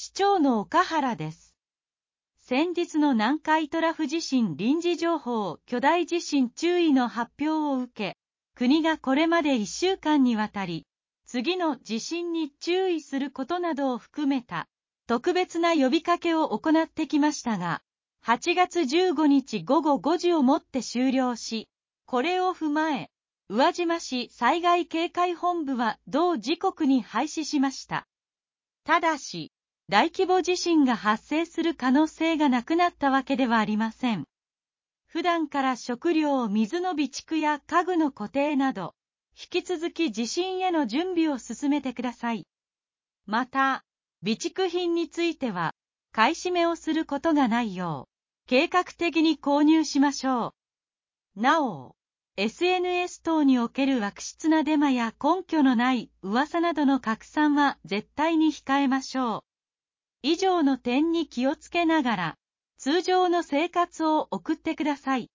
市長の岡原です。先日の南海トラフ地震臨時情報巨大地震注意の発表を受け、国がこれまで1週間にわたり、次の地震に注意することなどを含めた特別な呼びかけを行ってきましたが、8月15日午後5時をもって終了し、これを踏まえ、宇和島市災害警戒本部は同時刻に廃止しました。ただし、大規模地震が発生する可能性がなくなったわけではありません。普段から食料、水の備蓄や家具の固定など、引き続き地震への準備を進めてください。また、備蓄品については、買い占めをすることがないよう、計画的に購入しましょう。なお、SNS 等における悪質なデマや根拠のない噂などの拡散は絶対に控えましょう。以上の点に気をつけながら、通常の生活を送ってください。